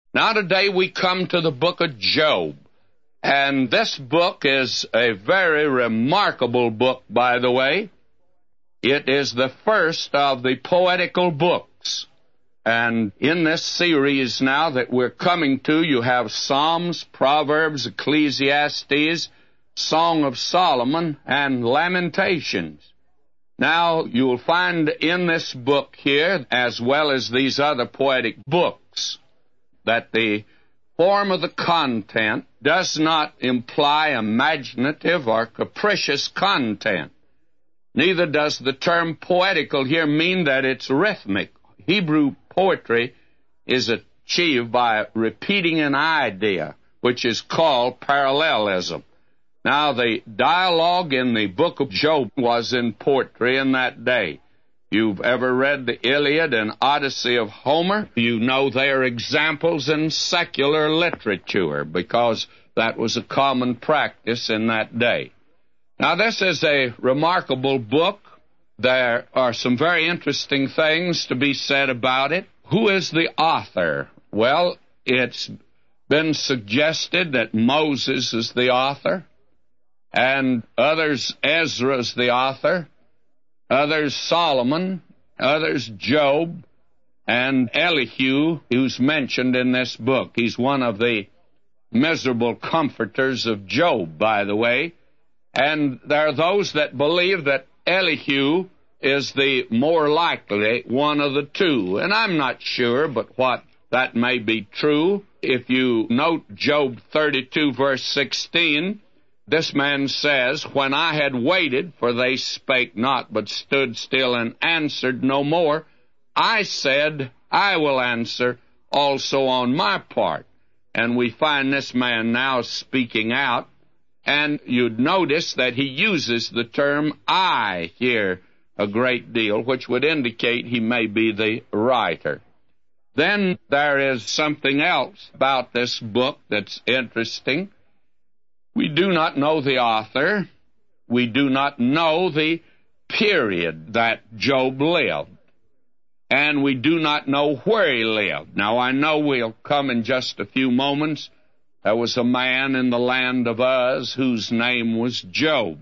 Now today we come to the book of Job. And this book is a very remarkable book, by the way. It is the first of the poetical books. And in this series now that we're coming to, you have Psalms, Proverbs, Ecclesiastes, Song of Solomon, and Lamentations. Now, you'll find in this book here, as well as these other poetic books, that the form of the content does not imply imaginative or capricious content. Neither does the term poetical here mean that it's rhythmic. Hebrew poetry is achieved by repeating an idea, which is called parallelism. Now, the dialogue in the book of Job was in poetry in that day. You've ever read the Iliad and Odyssey of Homer? You know they are examples in secular literature because that was a common practice in that day. Now, this is a remarkable book. There are some very interesting things to be said about it. Who is the author? Well, it's been suggested that Moses is the author, and others, Ezra is the author, others, Solomon, others, Job, and Elihu, who's mentioned in this book. He's one of the miserable comforters of Job, by the way. And there are those that believe that Elihu is the more likely one of the two. And I'm not sure, but what that may be true. If you note Job 32, verse 16, this man says, "When I had waited, for they spake not, but stood still and answered no more, I said, I will answer also on my part." And we find this man now speaking out, and you'd notice that he uses the term I here a great deal, which would indicate he may be the writer. Then there is something else about this book that's interesting. We do not know the author. We do not know the period that Job lived. And we do not know where he lived. Now, I know we'll come in just a few moments. There was a man in the land of Uz whose name was Job.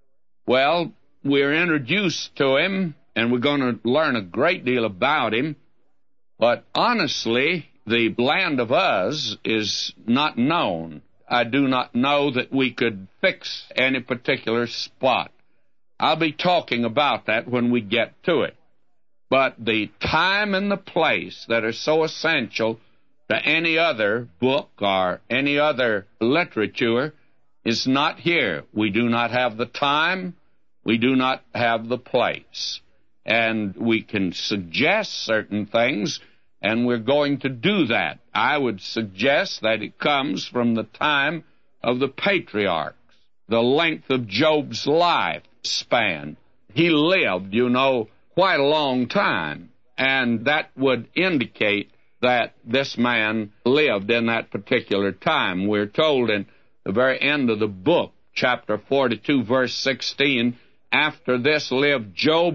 Well, we're introduced to him, and we're going to learn a great deal about him. But honestly, the land of Uz is not known. I do not know that we could fix any particular spot. I'll be talking about that when we get to it. But the time and the place that are so essential to any other book or any other literature is not here. We do not have the time. We do not have the place. And we can suggest certain things, and we're going to do that. I would suggest that it comes from the time of the patriarchs, the length of Job's life span. He lived, quite a long time, and that would indicate that this man lived in that particular time. We're told in the very end of the book, chapter 42, verse 16, "After this lived Job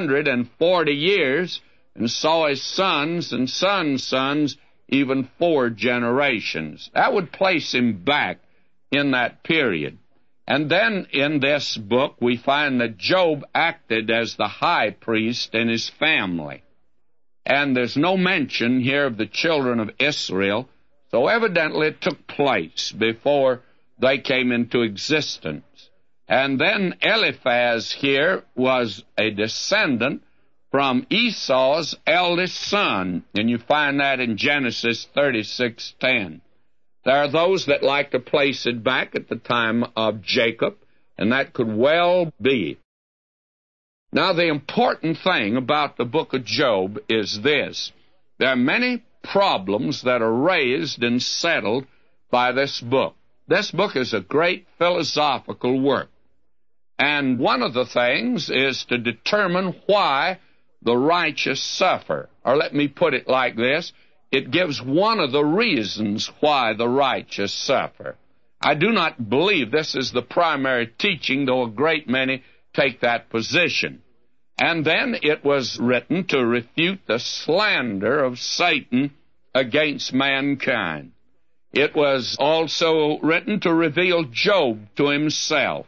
140 years, and saw his sons and sons' sons, even 4 generations." That would place him back in that period. And then in this book, we find that Job acted as the high priest in his family. And there's no mention here of the children of Israel, so evidently it took place before they came into existence. And then Eliphaz here was a descendant from Esau's eldest son, and you find that in Genesis 36:10. There are those that like to place it back at the time of Jacob, and that could well be. Now, the important thing about the book of Job is this. There are many problems that are raised and settled by this book. This book is a great philosophical work. And one of the things is to determine why the righteous suffer. Or let me put it like this. It gives one of the reasons why the righteous suffer. I do not believe this is the primary teaching, though a great many take that position. And then it was written to refute the slander of Satan against mankind. It was also written to reveal Job to himself.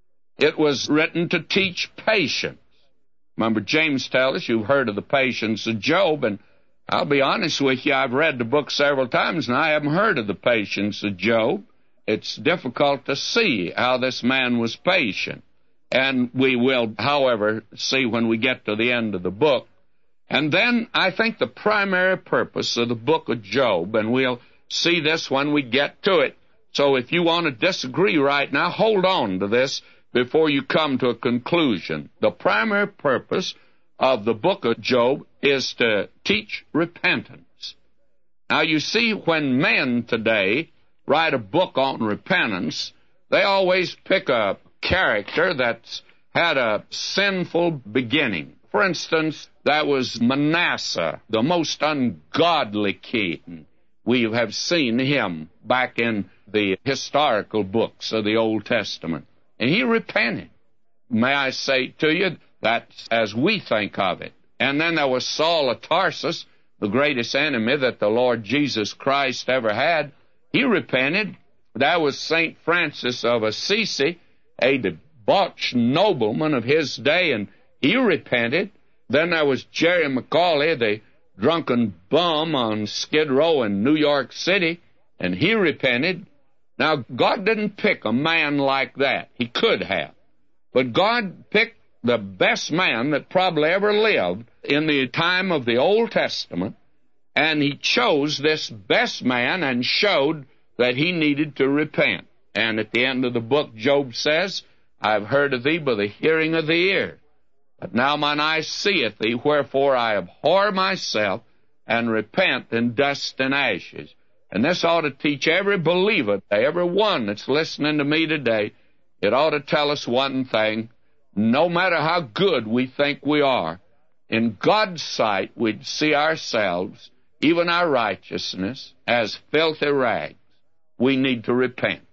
It was written to teach patience. Remember, James tells us, you've heard of the patience of Job, and I'll be honest with you, I've read the book several times, and I haven't heard of the patience of Job. It's difficult to see how this man was patient. And we will, however, see when we get to the end of the book. And then I think the primary purpose of the book of Job, and we'll see this when we get to it. So if you want to disagree right now, hold on to this before you come to a conclusion. The primary purpose of the book of Job is to teach repentance. Now, you see, when men today write a book on repentance, they always pick a character that's had a sinful beginning. For instance, that was Manasseh, the most ungodly king. We have seen him back in the historical books of the Old Testament. And he repented. May I say to you, that's as we think of it. And then there was Saul of Tarsus, the greatest enemy that the Lord Jesus Christ ever had. He repented. That was St. Francis of Assisi, a debauched nobleman of his day, and he repented. Then there was Jerry McAuley, the drunken bum on Skid Row in New York City, and he repented. Now, God didn't pick a man like that. He could have. But God picked the best man that probably ever lived in the time of the Old Testament, and he chose this best man and showed that he needed to repent. And at the end of the book, Job says, I've heard of thee by the hearing of the ear, but now mine eye seeth thee, wherefore I abhor myself, and repent in dust and ashes. And this ought to teach every believer, every one that's listening to me today, it ought to tell us one thing: no matter how good we think we are, in God's sight we'd see ourselves, even our righteousness, as filthy rags. We need to repent.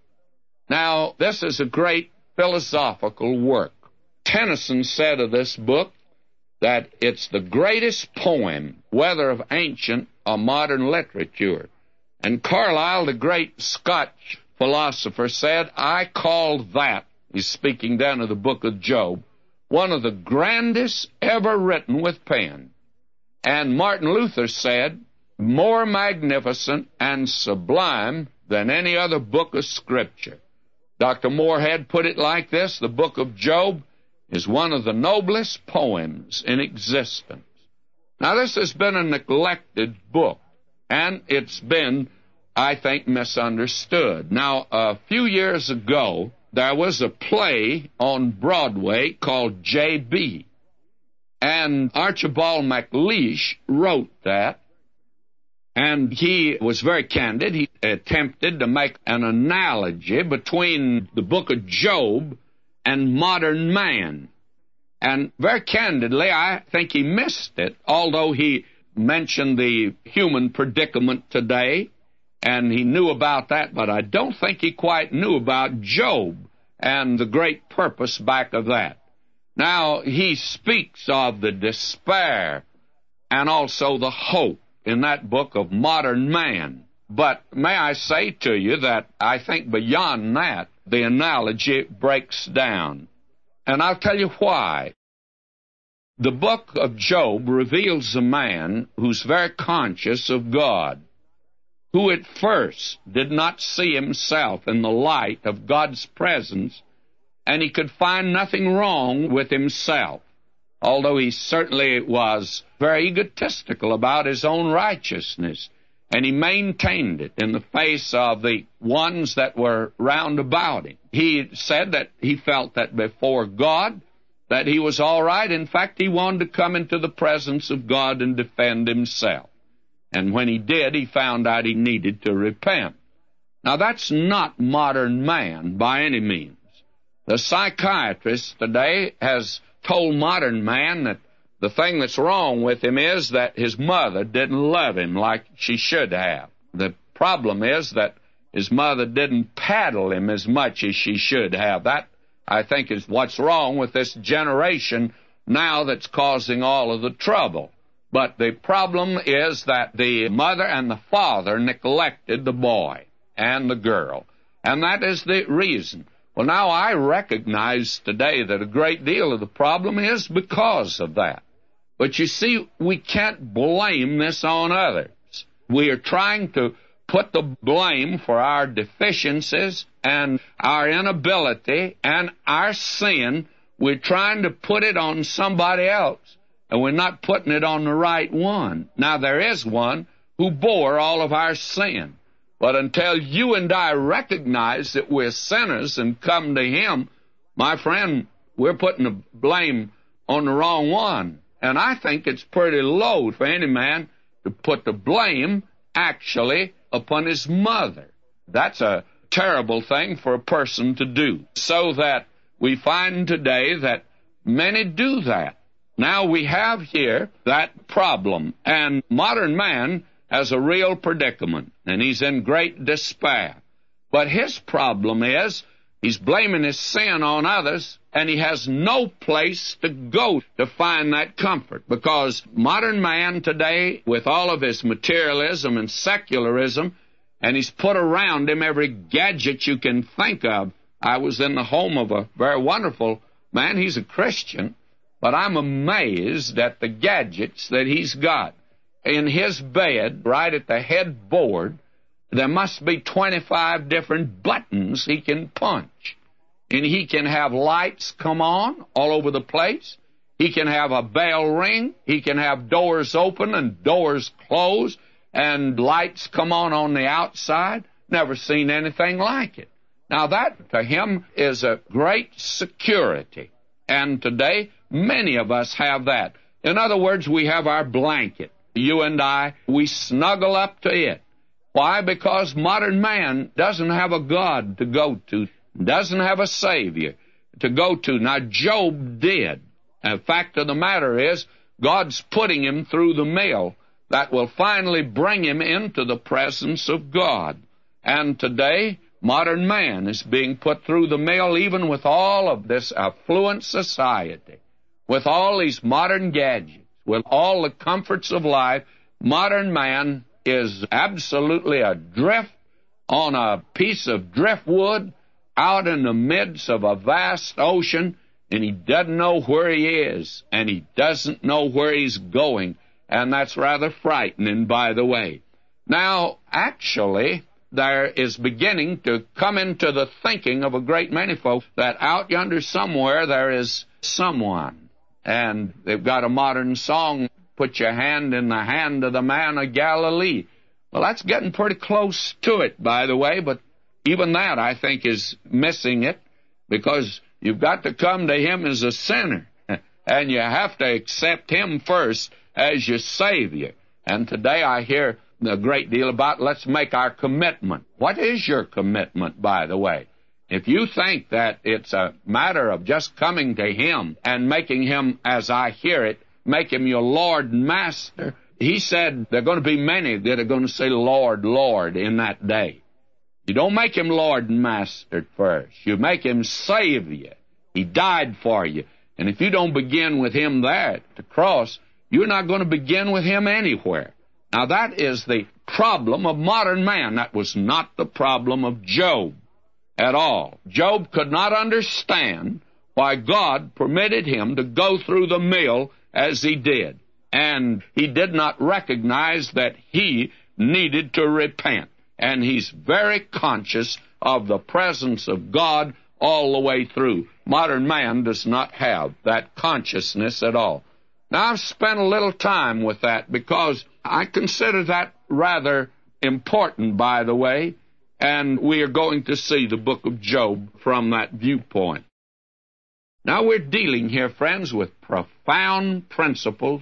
Now, this is a great philosophical work. Tennyson said of this book that it's the greatest poem, whether of ancient or modern literature. And Carlyle, the great Scotch philosopher, said, I call that, he's speaking then of the book of Job, one of the grandest ever written with pen. And Martin Luther said, more magnificent and sublime than any other book of Scripture. Dr. Moorhead put it like this: the book of Job is one of the noblest poems in existence. Now, this has been a neglected book, and it's been, I think, misunderstood. Now, a few years ago, there was a play on Broadway called J.B., and Archibald MacLeish wrote that, and he was very candid. He attempted to make an analogy between the book of Job and modern man. And very candidly, I think he missed it, although he mentioned the human predicament today, and he knew about that, but I don't think he quite knew about Job and the great purpose back of that. Now, he speaks of the despair and also the hope in that book of modern man. But may I say to you that I think beyond that, the analogy breaks down. And I'll tell you why. The book of Job reveals a man who's very conscious of God, who at first did not see himself in the light of God's presence, and he could find nothing wrong with himself, although he certainly was very egotistical about his own righteousness, and he maintained it in the face of the ones that were round about him. He said that he felt that before God, that he was all right. In fact, he wanted to come into the presence of God and defend himself. And when he did, he found out he needed to repent. Now, that's not modern man by any means. The psychiatrist today has told modern man that the thing that's wrong with him is that his mother didn't love him like she should have. The problem is that his mother didn't paddle him as much as she should have. That, I think, is what's wrong with this generation now that's causing all of the trouble. But the problem is that the mother and the father neglected the boy and the girl. And that is the reason. Well, now I recognize today that a great deal of the problem is because of that. But you see, we can't blame this on others. We are trying to put the blame for our deficiencies and our inability and our sin. We're trying to put it on somebody else, and we're not putting it on the right one. Now, there is one who bore all of our sin. But until you and I recognize that we're sinners and come to Him, my friend, we're putting the blame on the wrong one. And I think it's pretty low for any man to put the blame actually upon his mother. That's a terrible thing for a person to do. So that we find today that many do that. Now we have here that problem, and modern man has a real predicament, and he's in great despair. But his problem is he's blaming his sin on others, and he has no place to go to find that comfort, because modern man today, with all of his materialism and secularism, and he's put around him every gadget you can think of. I was in the home of a very wonderful man. He's a Christian, but I'm amazed at the gadgets that he's got. In his bed, right at the headboard, there must be 25 different buttons he can punch. And he can have lights come on all over the place. He can have a bell ring. He can have doors open and doors closed and lights come on the outside. Never seen anything like it. Now that, to him, is a great security. And today, many of us have that. In other words, we have our blanket. You and I, we snuggle up to it. Why? Because modern man doesn't have a God to go to, doesn't have a Savior to go to. Now, Job did. The fact of the matter is, God's putting him through the mill that will finally bring him into the presence of God. And today, modern man is being put through the mill, even with all of this affluent society, with all these modern gadgets, with all the comforts of life. Modern man is absolutely adrift on a piece of driftwood out in the midst of a vast ocean, and he doesn't know where he is, and he doesn't know where he's going, and that's rather frightening, by the way. Now, actually, there is beginning to come into the thinking of a great many folks that out yonder somewhere there is someone. And they've got a modern song, "Put your hand in the hand of the man of Galilee." Well, that's getting pretty close to it, by the way, but even that, I think, is missing it, because you've got to come to Him as a sinner, and you have to accept Him first as your Savior. And today I hear a great deal about let's make our commitment. What is your commitment, by the way? If you think that it's a matter of just coming to Him and making Him, as I hear it, make Him your Lord and Master, He said there are going to be many that are going to say, "Lord, Lord," in that day. You don't make Him Lord and Master first. You make Him Savior. He died for you. And if you don't begin with Him there at the cross, you're not going to begin with Him anywhere. Now, that is the problem of modern man. That was not the problem of Job at all. Job could not understand why God permitted him to go through the mill as he did. And he did not recognize that he needed to repent. And he's very conscious of the presence of God all the way through. Modern man does not have that consciousness at all. Now, I've spent a little time with that because I consider that rather important, by the way, and we are going to see the book of Job from that viewpoint. Now, we're dealing here, friends, with profound principles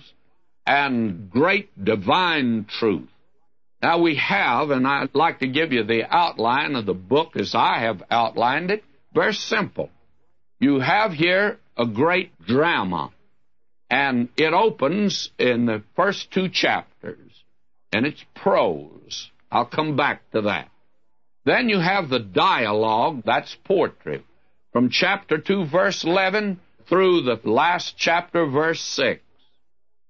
and great divine truth. Now, we have, and I'd like to give you the outline of the book as I have outlined it, very simple. You have here a great drama, and it opens in the first 2 chapters, and it's prose. I'll come back to that. Then you have the dialogue, that's poetry, from chapter 2, verse 11, through the last chapter, verse 6.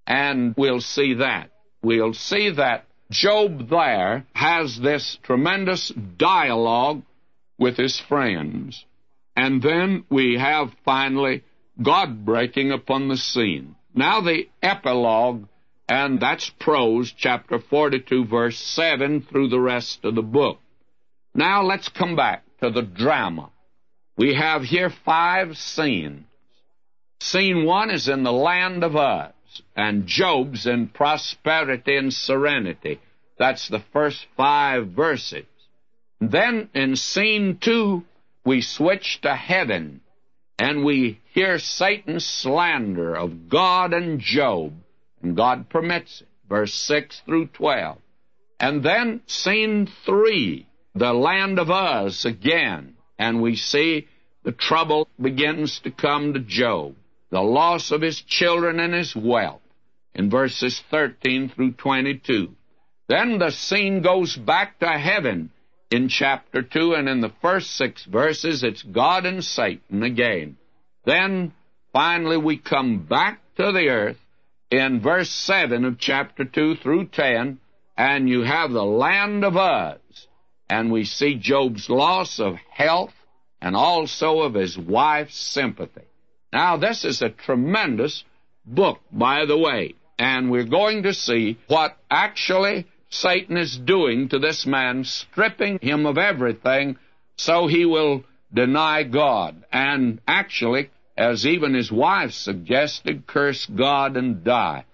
and we'll see that. We'll see that Job there has this tremendous dialogue with his friends. And then we have, finally, God breaking upon the scene. Now the epilogue, and that's prose, chapter 42, verse 7, through the rest of the book. Now let's come back to the drama. We have here 5 scenes. Scene 1 is in the land of Uz, and Job's in prosperity and serenity. That's the first 5 verses. Then in scene 2, we switch to heaven, and we hear Satan's slander of God and Job, and God permits it, verse 6 through 12. And then scene 3, the land of Uz again, and we see the trouble begins to come to Job, the loss of his children and his wealth, in verses 13 through 22. Then the scene goes back to heaven in chapter 2, and in the first 6 verses, it's God and Satan again. Then, finally, we come back to the earth in verse 7 of chapter 2 through 10, and you have the land of Uz, and we see Job's loss of health and also of his wife's sympathy. Now, this is a tremendous book, by the way, and we're going to see what actually Satan is doing to this man, stripping him of everything so he will deny God, and actually, as even his wife suggested, curse God and die.